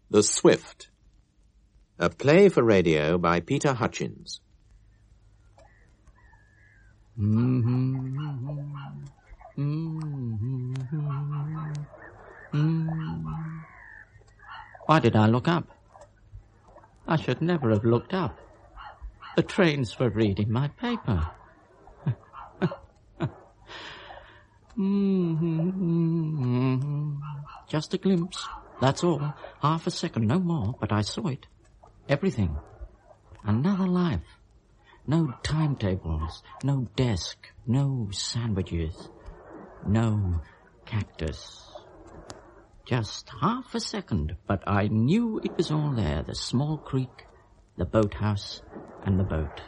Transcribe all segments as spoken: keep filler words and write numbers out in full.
The Swift. A play for radio by Peter Hutchins. Mm-hmm. Mm-hmm. Mm-hmm. Why did I look up? I should never have looked up. The trains were reading my paper. Mm-hmm. Just a glimpse, that's all. Half a second, no more, but I saw it. Everything. Another life. No timetables, no desk, no sandwiches, no cactus. Just half a second, but I knew it was all there. The small creek, the boathouse, and the boat.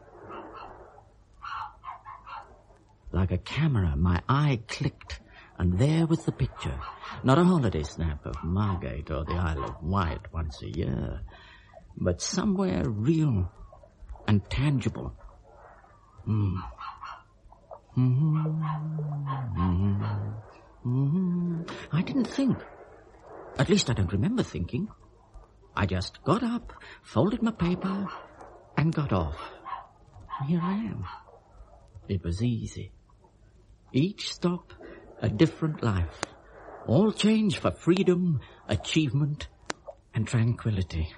Like a camera, my eye clicked, and there was the picture. Not a holiday snap of Margate or the Isle of Wight once a year, but somewhere real and tangible. Mm. Mm-hmm. Mm-hmm. Mm-hmm. I didn't think. At least I don't remember thinking. I just got up, folded my paper, and got off. Here I am. It was easy. Each stop, a different life. All change for freedom, achievement, and tranquility.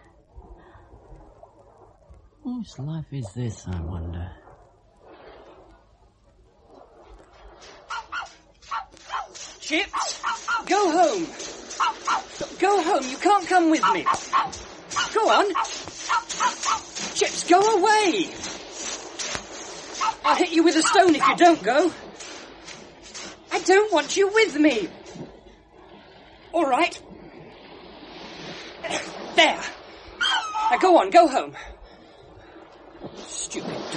Whose life is this, I wonder? Chips, go home. Go home, you can't come with me. Go on. Chips, go away. I'll hit you with a stone if you don't go. I don't want you with me. All right. There. Now go on, go home. Stupid dog.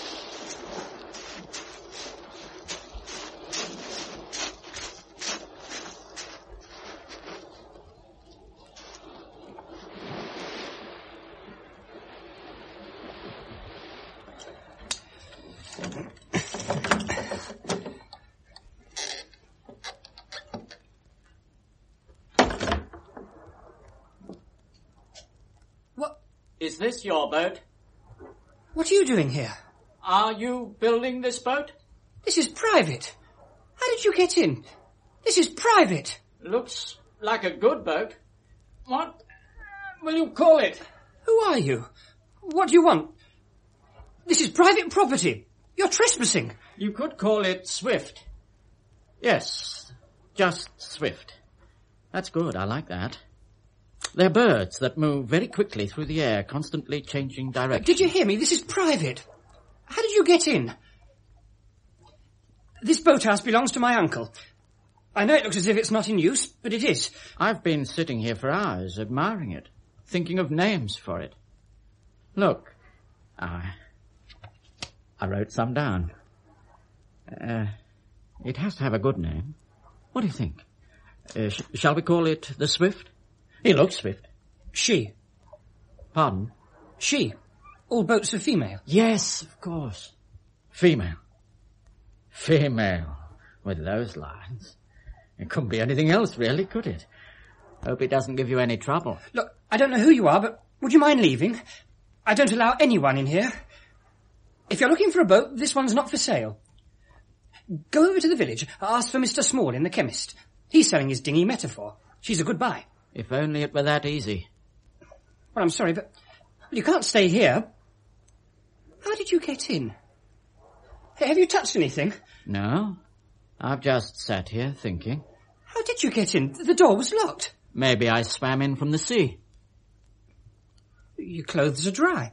Is this your boat? What are you doing here? Are you building this boat? This is private. How did you get in? This is private. Looks like a good boat. What will you call it? Who are you? What do you want? This is private property. You're trespassing. You could call it Swift. Yes, just Swift. That's good, I like that. They're birds that move very quickly through the air, constantly changing direction. Did you hear me? This is private. How did you get in? This boathouse belongs to my uncle. I know it looks as if it's not in use, but it is. I've been sitting here for hours, admiring it, thinking of names for it. Look, I, I wrote some down. Uh, it has to have a good name. What do you think? Uh, sh- shall we call it the Swift? He looks swift. She. Pardon? She. All boats are female. Yes, of course. Female. Female. With those lines. It couldn't be anything else, really, could it? Hope it doesn't give you any trouble. Look, I don't know who you are, but would you mind leaving? I don't allow anyone in here. If you're looking for a boat, this one's not for sale. Go over to the village, ask for Mister Small in the chemist. He's selling his dinghy Metaphor. She's a good buy. If only it were that easy. Well, I'm sorry, but you can't stay here. How did you get in? Hey, have you touched anything? No. I've just sat here thinking. How did you get in? The door was locked. Maybe I swam in from the sea. Your clothes are dry.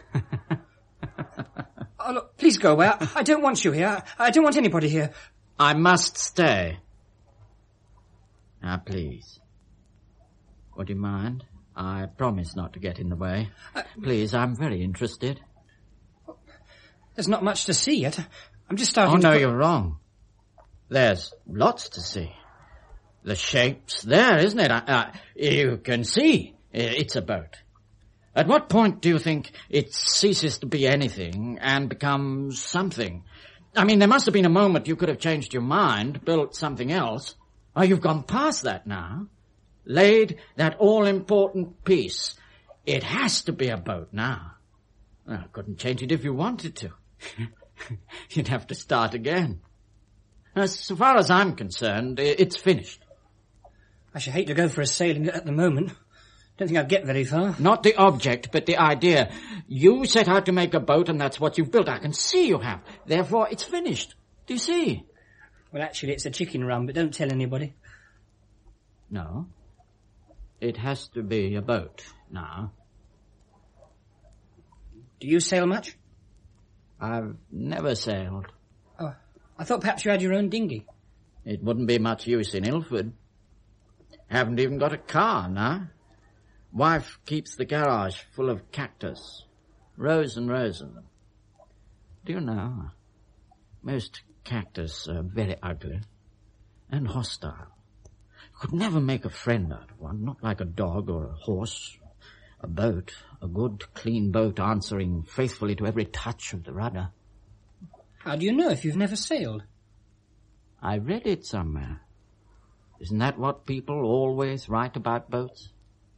Oh, look, please go away. I, I don't want you here. I, I don't want anybody here. I must stay. Now, please. Would you mind? I promise not to get in the way. Uh, Please, I'm very interested. There's not much to see yet. I'm just starting Oh, to... no, you're wrong. There's lots to see. The shape's there, isn't it? Uh, uh, you can see it's a boat. At what point do you think it ceases to be anything and becomes something? I mean, there must have been a moment you could have changed your mind, built something else. Oh, you've gone past that now. laid that all-important piece. It has to be a boat now. Well, I couldn't change it if you wanted to. You'd have to start again. As far as I'm concerned, it's finished. I should hate to go for a sail in it at the moment. Don't think I'd get very far. Not the object, but the idea. You set out to make a boat, and that's what you've built. I can see you have. Therefore, it's finished. Do you see? Well, actually, it's a chicken run, but don't tell anybody. No. It has to be a boat now. Do you sail much? I've never sailed. Oh, I thought perhaps you had your own dinghy. It wouldn't be much use in Ilford. Haven't even got a car now. Wife keeps the garage full of cactus. Rows and rows of them. Do you know, most cactus are very ugly and hostile. You could never make a friend out of one, not like a dog or a horse. A boat, a good, clean boat answering faithfully to every touch of the rudder. How do you know if you've never sailed? I read it somewhere. Isn't that what people always write about boats?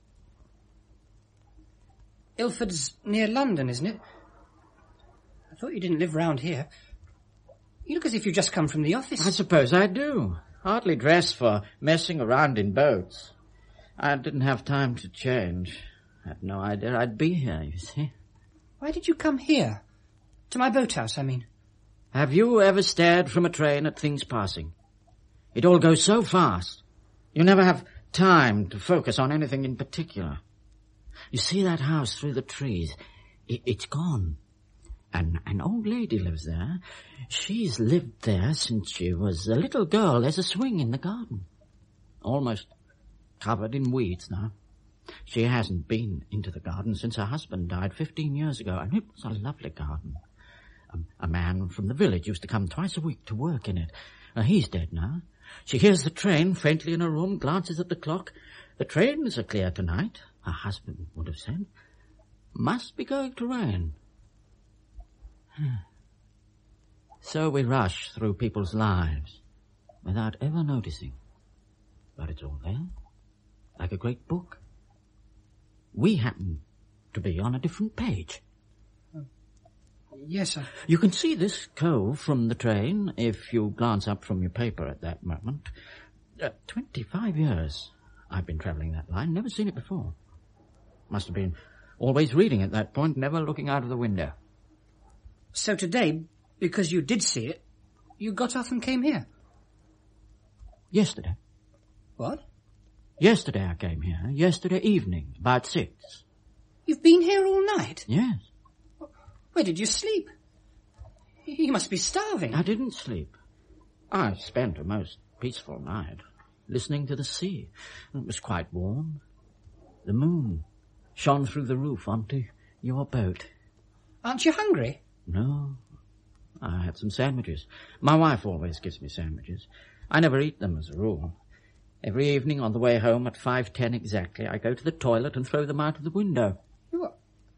Ilford's near London, isn't it? I thought you didn't live round here. You look as if you've just come from the office. I suppose I do. Hardly dressed for messing around in boats. I didn't have time to change. I had no idea I'd be here, you see. Why did you come here? To my boathouse, I mean. Have you ever stared from a train at things passing? It all goes so fast. You never have time to focus on anything in particular. You see that house through the trees? It, it's gone. And an old lady lives there. She's lived there since she was a little girl. There's a swing in the garden. Almost covered in weeds now. She hasn't been into the garden since her husband died fifteen years ago, and it was a lovely garden. A, a man from the village used to come twice a week to work in it. Uh, he's dead now. She hears the train faintly in her room, glances at the clock. The trains are clear tonight, her husband would have said. Must be going to rain. So we rush through people's lives without ever noticing. But it's all there, like a great book. We happen to be on a different page. Uh, yes, sir. You can see this cove from the train if you glance up from your paper at that moment. Uh, Twenty-five years I've been travelling that line, never seen it before. Must have been always reading at that point, never looking out of the window. So today, because you did see it, you got off and came here? Yesterday. What? Yesterday I came here. Yesterday evening, about six. You've been here all night? Yes. Where did you sleep? You must be starving. I didn't sleep. I spent a most peaceful night, listening to the sea. It was quite warm. The moon shone through the roof onto your boat. Aren't you hungry? No. I had some sandwiches. My wife always gives me sandwiches. I never eat them as a rule. Every evening on the way home at five ten exactly, I go to the toilet and throw them out of the window. What?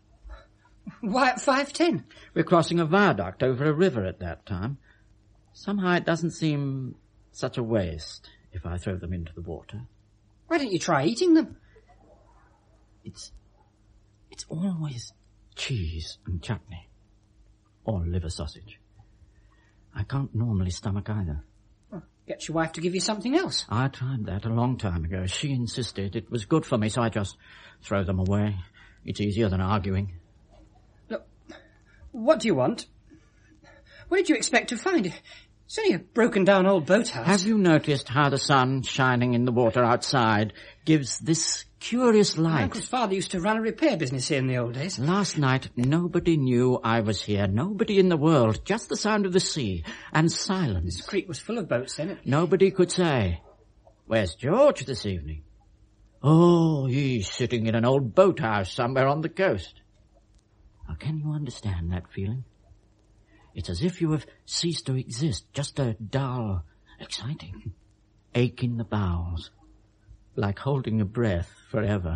Why at five ten? We're crossing a viaduct over a river at that time. Somehow it doesn't seem such a waste if I throw them into the water. Why don't you try eating them? It's... it's always cheese and chutney. Or liver sausage. I can't normally stomach either. Well, get your wife to give you something else. I tried that a long time ago. She insisted it was good for me, so I just throw them away. It's easier than arguing. Look, what do you want? What did you expect to find? It's only a broken-down old boathouse. Have you noticed how the sun shining in the water outside gives this curious light? My uncle's father used to run a repair business here in the old days. Last night, nobody knew I was here. Nobody in the world. Just the sound of the sea and silence. This creek was full of boats then. It... Nobody could say, "Where's George this evening?" "Oh, he's sitting in an old boathouse somewhere on the coast." Now, can you understand that feeling? It's as if you have ceased to exist, just a dull, exciting ache in the bowels, like holding your breath forever.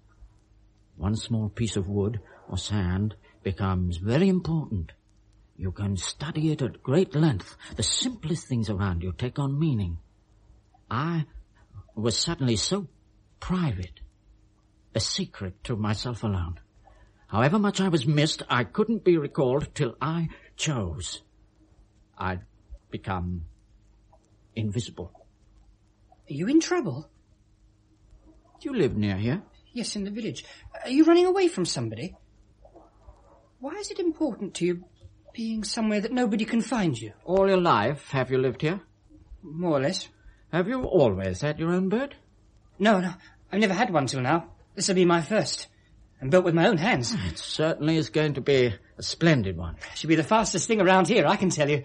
One small piece of wood or sand becomes very important. You can study it at great length. The simplest things around you take on meaning. I was suddenly so private, a secret to myself alone. However much I was missed, I couldn't be recalled till I chose. I'd become invisible. Are you in trouble? Do you live near here? Yes, in the village. Are you running away from somebody? Why is it important to you being somewhere that nobody can find you? All your life, have you lived here? More or less. Have you always had your own bird? No, no. I've never had one till now. This will be my first. And built with my own hands. It certainly is going to be a splendid one. Should be the fastest thing around here, I can tell you.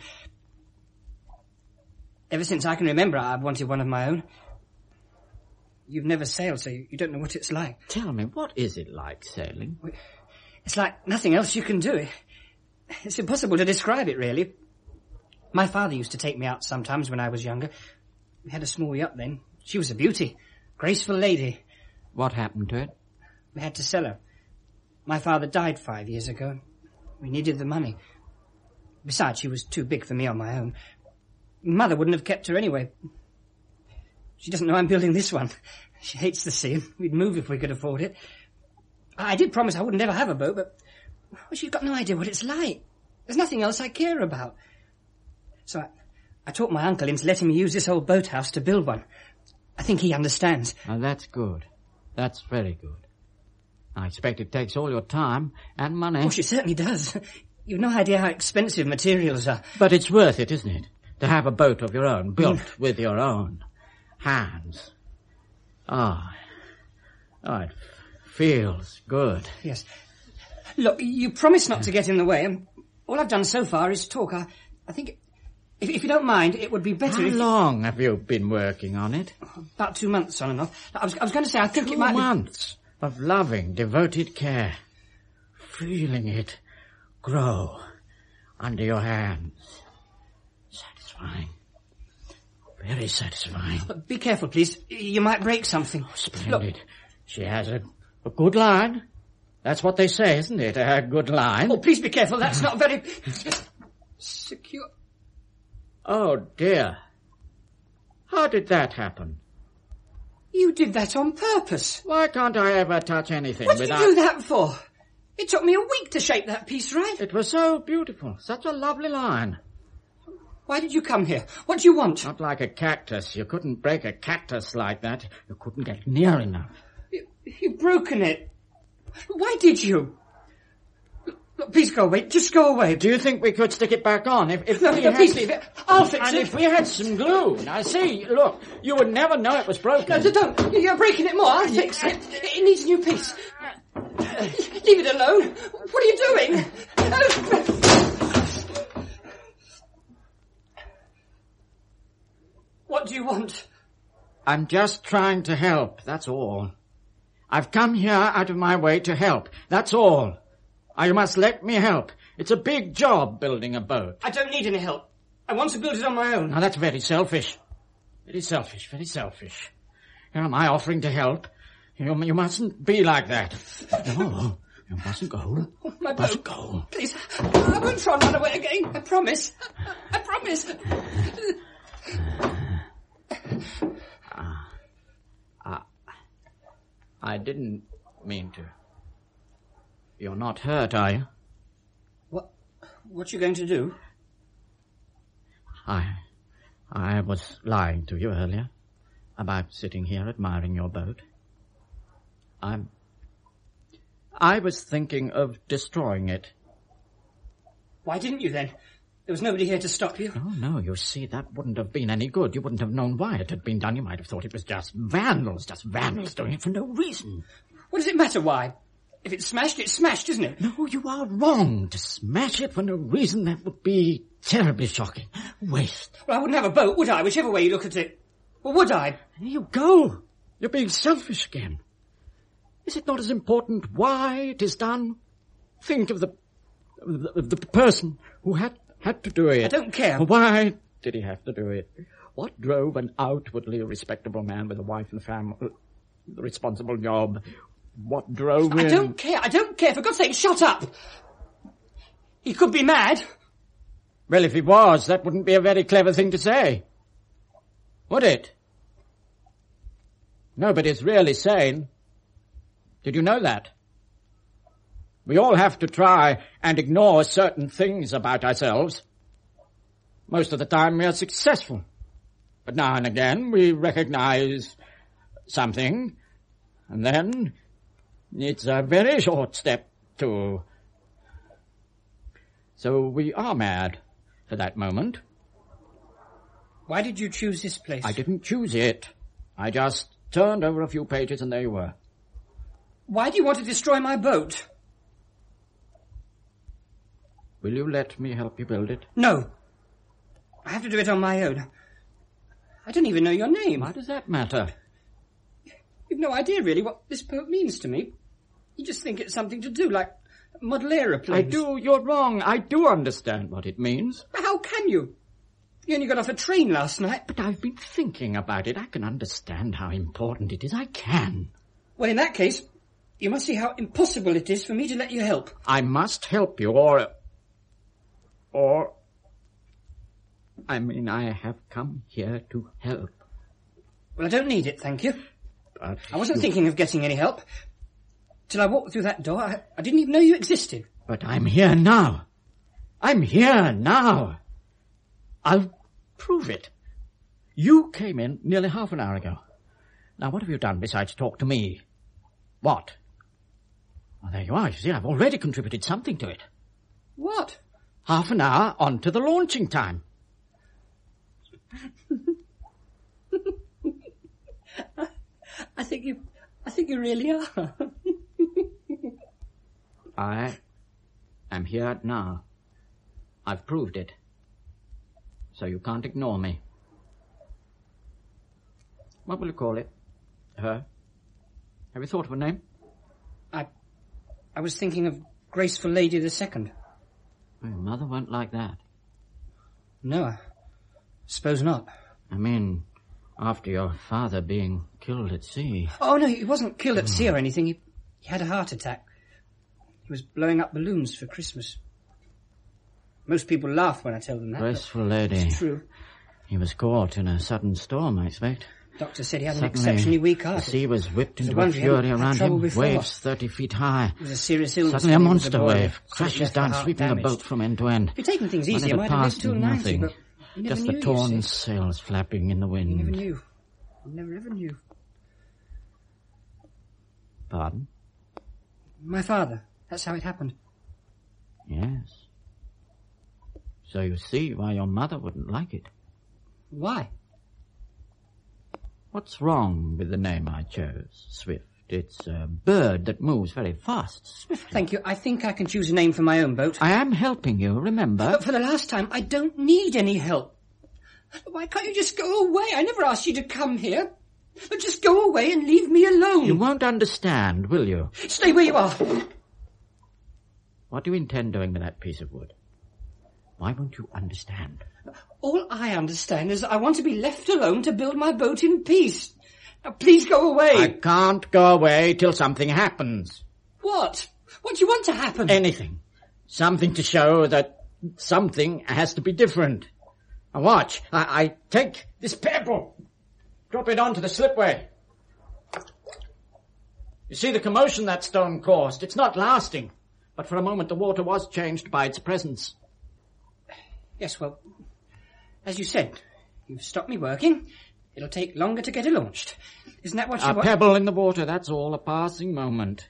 Ever since I can remember, I've wanted one of my own. You've never sailed, so you don't know what it's like. Tell me, what is it like sailing? It's like nothing else you can do. It's impossible to describe it, really. My father used to take me out sometimes when I was younger. We had a small yacht then. She was a beauty. Graceful lady. What happened to it? We had to sell her. My father died five years ago. We needed the money. Besides, she was too big for me on my own. Mother wouldn't have kept her anyway. She doesn't know I'm building this one. She hates the sea. We'd move if we could afford it. I did promise I wouldn't ever have a boat, but well, she's got no idea what it's like. There's nothing else I care about. So I, I talked my uncle into letting me use this old boathouse to build one. I think he understands. Oh, that's good. That's very good. I expect it takes all your time and money. Oh, she certainly does. You've no idea how expensive materials are. But it's worth it, isn't it? To have a boat of your own, built mm. with your own hands. Ah, oh, oh, it feels good. Yes. Look, you promised not to get in the way, and all I've done so far is talk. I, I think, if, if you don't mind, it would be better How if... How long have you been working on it? About two months on and off. I was, I was going to say, I think two it might Two months be... of loving, devoted care. Feeling it grow under your hands. Satisfying. Very satisfying. Be careful, please. You might break something. Oh, splendid. Look. She has a, a good line. That's what they say, isn't it? A good line. Oh, please be careful. That's not very secure. Oh, dear. How did that happen? You did that on purpose. Why can't I ever touch anything what without... What did you do that for? It took me a week to shape that piece right. It was so beautiful. Such a lovely line. Why did you come here? What do you want? Not like a cactus. You couldn't break a cactus like that. You couldn't get near enough. You, you've broken it. Why did you? Look, please go away. Just go away. Do you think we could stick it back on? If, if no, we no, had... please leave it. I'll fix and it. And if we had some glue... Now, see, look, you would never know it was broken. No, don't. You're breaking it more. I'll fix it. It needs a new piece. Leave it alone. What are you doing? What do you want? I'm just trying to help, that's all. I've come here out of my way to help, that's all. You must let me help. It's a big job building a boat. I don't need any help. I want to build it on my own. Now, that's very selfish. Very selfish, very selfish. Here am I offering to help. You, you mustn't be like that. No, you mustn't go. Oh, my boat. Mustn't go. Please, I won't try and run away again. I promise. I promise. Uh, uh, I didn't mean to. You're not hurt, are you? What? What you going to do? I... I was lying to you earlier about sitting here admiring your boat. I'm... I was thinking of destroying it. Why didn't you then? There was nobody here to stop you. Oh, no, you see, that wouldn't have been any good. You wouldn't have known why it had been done. You might have thought it was just vandals, just vandals doing it for no reason. What does it matter why? If it's smashed, it's smashed, isn't it? No, you are wrong. To smash it for no reason, that would be terribly shocking. Waste. Well, I wouldn't have a boat, would I, whichever way you look at it? Well, would I? There you go. You're being selfish again. Is it not as important why it is done? Think of the, of the, of the person who had... had to do it. I don't care. Why did he have to do it? What drove an outwardly respectable man with a wife and family, the responsible job? What drove him? I don't care. I don't care. For God's sake, shut up. He could be mad. Well, if he was, that wouldn't be a very clever thing to say. Would it? Nobody's really sane. Did you know that? We all have to try and ignore certain things about ourselves. Most of the time we are successful. But now and again we recognize something, and then it's a very short step to... So we are mad for that moment. Why did you choose this place? I didn't choose it. I just turned over a few pages and there you were. Why do you want to destroy my boat? Will you let me help you build it? No. I have to do it on my own. I don't even know your name. Why does that matter? You've no idea, really, what this boat means to me. You just think it's something to do, like model aeroplanes. I do. You're wrong. I do understand what it means. But how can you? You only got off a train last night. But I've been thinking about it. I can understand how important it is. I can. Well, in that case, you must see how impossible it is for me to let you help. I must help you, or... Or... I mean, I have come here to help. Well, I don't need it, thank you. But I wasn't you... thinking of getting any help. Till I walked through that door, I, I didn't even know you existed. But I'm here now. I'm here now. I'll prove it. You came in nearly half an hour ago. Now, what have you done besides talk to me? What? Well, there you are. You see, I've already contributed something to it. What? Half an hour on to the launching time. I think you... I think you really are. I am here now. I've proved it. So you can't ignore me. What will you call it? Her? Have you thought of a name? I... I was thinking of Graceful Lady the Second. Well, your mother won't like that. No, I suppose not. I mean, after your father being killed at sea. Oh, no, he wasn't killed at sea or anything. He, he had a heart attack. He was blowing up balloons for Christmas. Most people laugh when I tell them that. Graceful Lady. It's true. He was caught in a sudden storm, I expect. Doctor said he had Suddenly, an exceptionally weak heart. The sea was whipped into a wonder he fury hadn't had around him, trouble before. waves thirty feet high. It was a serious illness. Suddenly a when he was monster boy, wave so it crashes left the down, heart sweeping damaged. the boat from end to end. If you'd taken things easy, I Whatever might have lived passed till was ninety, nothing. but you never Just knew, the torn you see. sails flapping in the wind. You never knew. You never ever knew. Pardon? My father. That's how it happened. Yes. So you see why your mother wouldn't like it. Why? What's wrong with the name I chose, Swift? It's a bird that moves very fast, swiftly. Thank you. I think I can choose a name for my own boat. I am helping you, remember? But for the last time, I don't need any help. Why can't you just go away? I never asked you to come here. But just go away and leave me alone. You won't understand, will you? Stay where you are. What do you intend doing with that piece of wood? Why won't you understand? All I understand is that I want to be left alone to build my boat in peace. Now, please go away. I can't go away till something happens. What? What do you want to happen? Anything. Something to show that something has to be different. Now watch. I, I take this pebble, drop it onto the slipway. You see the commotion that stone caused? It's not lasting. But for a moment the water was changed by its presence. Yes, well, as you said, you've stopped me working. It'll take longer to get it launched. Isn't that what you A want? pebble in the water, that's all, a passing moment.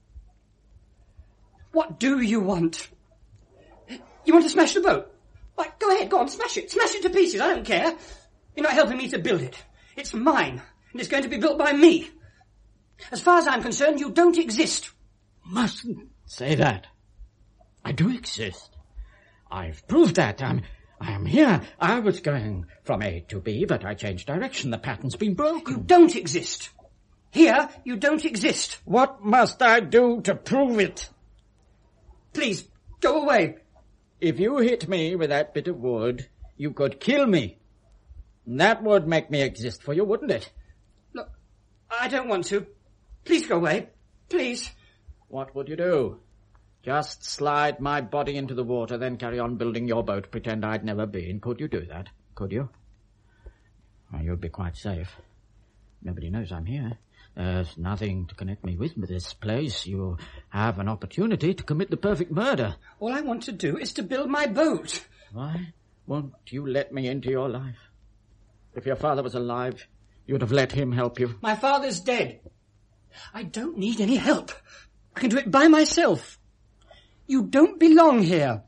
What do you want? You want to smash the boat? Right, go ahead, go on, smash it. Smash it to pieces, I don't care. You're not helping me to build it. It's mine, and it's going to be built by me. As far as I'm concerned, you don't exist. Mustn't say that. I do exist. I've proved that. I'm, I am here. I was going from A to B, but I changed direction. The pattern's been broken. You don't exist. Here, you don't exist. What must I do to prove it? Please, go away. If you hit me with that bit of wood, you could kill me. That would make me exist for you, wouldn't it? Look, I don't want to. Please go away. Please. What would you do? Just slide my body into the water, then carry on building your boat, pretend I'd never been. Could you do that? Could you? Well, you'd be quite safe. Nobody knows I'm here. There's nothing to connect me with this place. You have an opportunity to commit the perfect murder. All I want to do is to build my boat. Why won't you let me into your life? If your father was alive, you would have let him help you. My father's dead. I don't need any help. I can do it by myself. You don't belong here.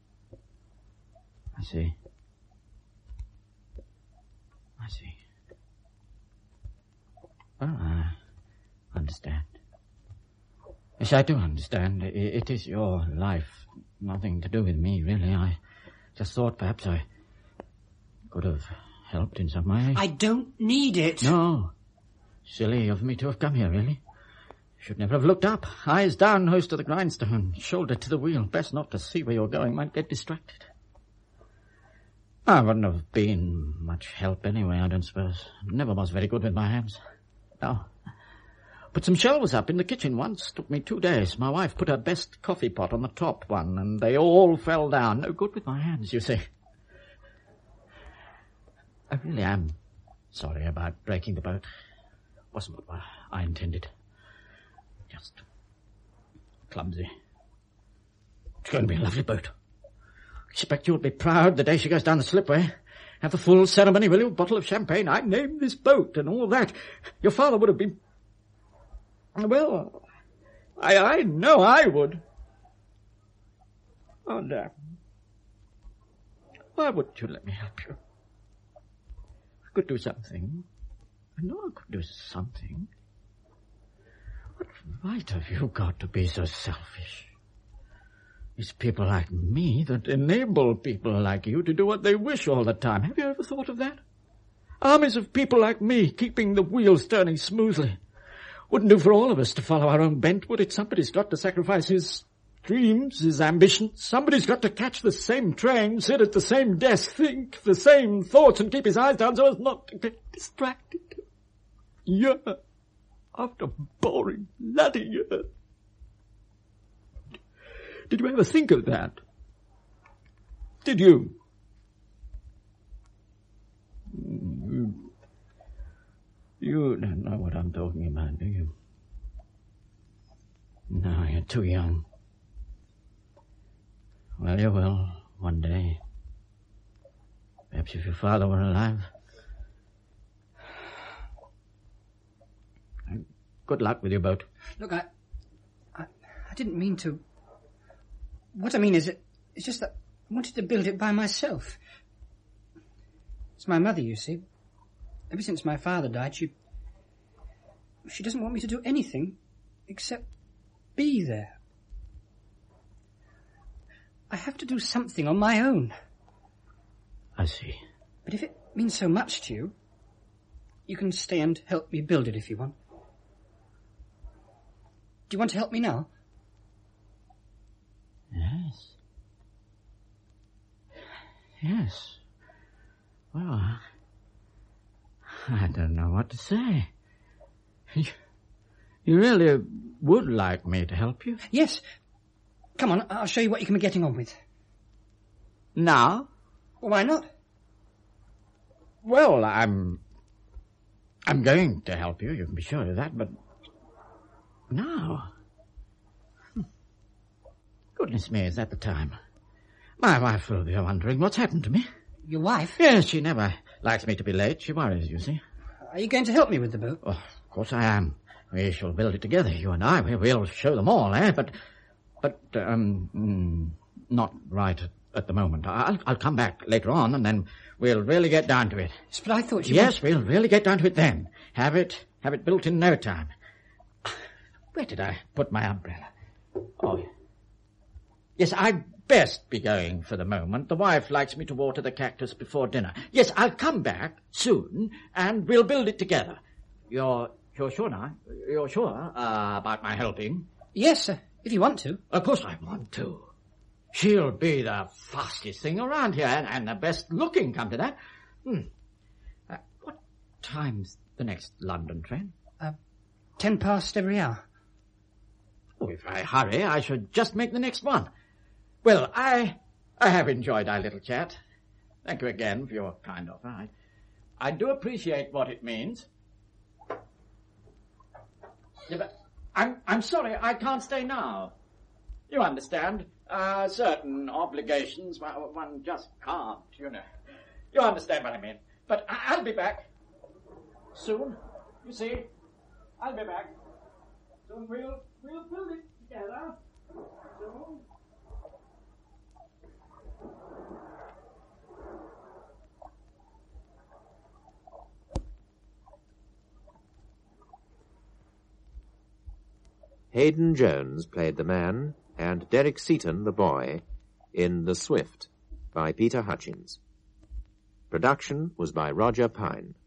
I see. I see. Well, I understand. Yes, I do understand. It is your life. Nothing to do with me, really. I just thought perhaps I could have helped in some way. I don't need it. No. Silly of me to have come here, really. Should never have looked up. Eyes down, nose to the grindstone, shoulder to the wheel. Best not to see where you're going. Might get distracted. I wouldn't have been much help anyway, I don't suppose. Never was very good with my hands. No. Put some shelves up in the kitchen once. Took me two days. My wife put her best coffee pot on the top one, and they all fell down. No good with my hands, you see. I really am sorry about breaking the boat. Wasn't what I intended. Just clumsy. It's going to be a lovely boat. Expect you'll be proud the day she goes down the slipway. Have the full ceremony, will you? Bottle of champagne. I named this boat and all that. Your father would have been... Well, I, I know I would. Oh, damn. Why wouldn't you let me help you? I could do something. I know I could do something. What right have you got to be so selfish? It's people like me that enable people like you to do what they wish all the time. Have you ever thought of that? Armies of people like me keeping the wheels turning smoothly. Wouldn't do for all of us to follow our own bent, would it? Somebody's got to sacrifice his dreams, his ambitions. Somebody's got to catch the same train, sit at the same desk, think the same thoughts and keep his eyes down so as not to get distracted. Year after boring bloody year. Did you ever think of that? Did you? You, you don't know what I'm talking about, do you? No, you're too young. Well, you will, one day. Perhaps if your father were alive. Good luck with your boat. Look, I, I, I didn't mean to... What I mean is, it, it's just that I wanted to build it by myself. It's my mother, you see. Ever since my father died, she... She doesn't want me to do anything except be there. I have to do something on my own. I see. But if it means so much to you, you can stay and help me build it if you want. Do you want to help me now? Yes. Yes. Well, I don't know what to say. You, you really would like me to help you? Yes. Come on, I'll show you what you can be getting on with. Now? Well, why not? Well, I'm... I'm going to help you, you can be sure of that, but... Now? Goodness me, is that the time? My wife will be wondering what's happened to me. Your wife? Yes, she never likes me to be late. She worries, you see. Are you going to help me with the boat? Oh, of course I am. We shall build it together, you and I. We, we'll show them all, eh? But, but, um, mm, not right at, at the moment. I'll, I'll come back later on, and then we'll really get down to it. Yes, but I thought you... Yes, we'll really get down to it then. Have it, have it built in no time. Where did I put my umbrella? Oh, yes, I'd best be going for the moment. The wife likes me to water the cactus before dinner. Yes, I'll come back soon, and we'll build it together. You're, you're sure now? You're sure uh, about my helping? Yes, uh, if you want to. Of course I want to. She'll be the fastest thing around here, and, and the best looking, come to that. Hmm. Uh, what time's the next London train? Uh, ten past every hour. Oh, if I hurry, I should just make the next one. Well, I I have enjoyed our little chat. Thank you again for your kind offer. I, I do appreciate what it means. Yeah, but I'm, I'm sorry, I can't stay now. You understand, uh, certain obligations, well, one just can't, you know. You understand what I mean. But I- I'll be back. Soon, you see. I'll be back. Soon we'll, we'll build it together. Soon. Hayden Jones played the man and Derek Seaton the boy in The Swift by Peter Hutchins. Production was by Roger Pine.